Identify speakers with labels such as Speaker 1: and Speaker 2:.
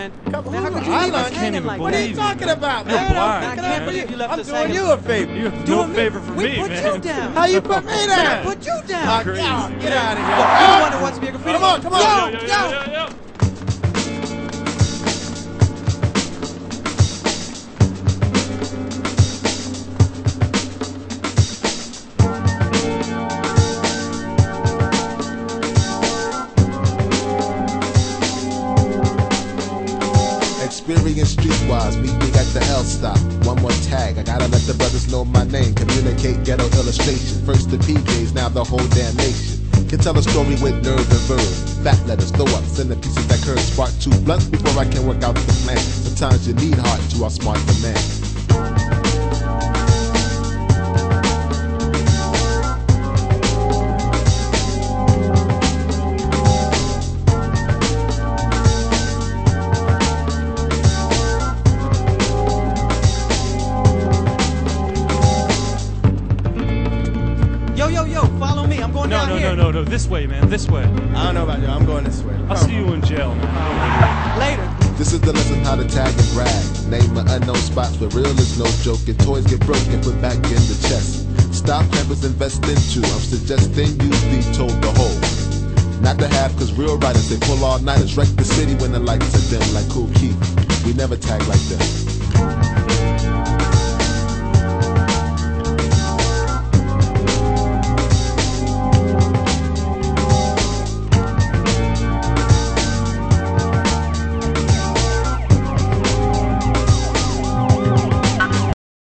Speaker 1: Come on,
Speaker 2: Man, how could you
Speaker 1: I
Speaker 2: leave us
Speaker 1: learned.
Speaker 2: hanging like
Speaker 1: What are
Speaker 2: that?
Speaker 1: you talking about,
Speaker 2: You're
Speaker 1: man?
Speaker 2: blind,
Speaker 1: I'm picking
Speaker 2: man.
Speaker 1: up for you.
Speaker 2: You left
Speaker 1: I'm
Speaker 2: us
Speaker 1: doing
Speaker 2: hanging.
Speaker 1: you a favor.
Speaker 3: You have
Speaker 2: Doing
Speaker 3: no favor for
Speaker 2: we
Speaker 3: me,
Speaker 2: put
Speaker 3: man.
Speaker 2: you down.
Speaker 1: How you put me down?
Speaker 2: Put you down.
Speaker 3: Crazy.
Speaker 1: Get out of here.
Speaker 2: Look, you're the one that wants to be a graffiti.
Speaker 1: Come on, come on.
Speaker 2: Yo.
Speaker 4: Experience streetwise, meet me at the L stop. One more tag, I gotta let the brothers know my name. Communicate ghetto illustration. First the PJs, now the whole damn nation. Can tell a story with nerve and verve. Fat letters, throw up, send the pieces that curve. Spark two blunts before I can work out the plan. Sometimes you need heart to outsmart the man.
Speaker 2: Yo, follow me. I'm going down here.
Speaker 3: No, this way, man, this way.
Speaker 1: I don't know about you. I'm going this way.
Speaker 3: I'll see you in jail, man.
Speaker 2: Later.
Speaker 4: This is the lesson how to tag and brag. Name an unknown spots where real is no joke. And toys get broken, put back in the chest. Stop campus, invest into. I'm suggesting you be told the whole. Not to have, cause real writers, they pull all nighters. Wreck the city when the lights are dim like Cool Keith. We never tag like them.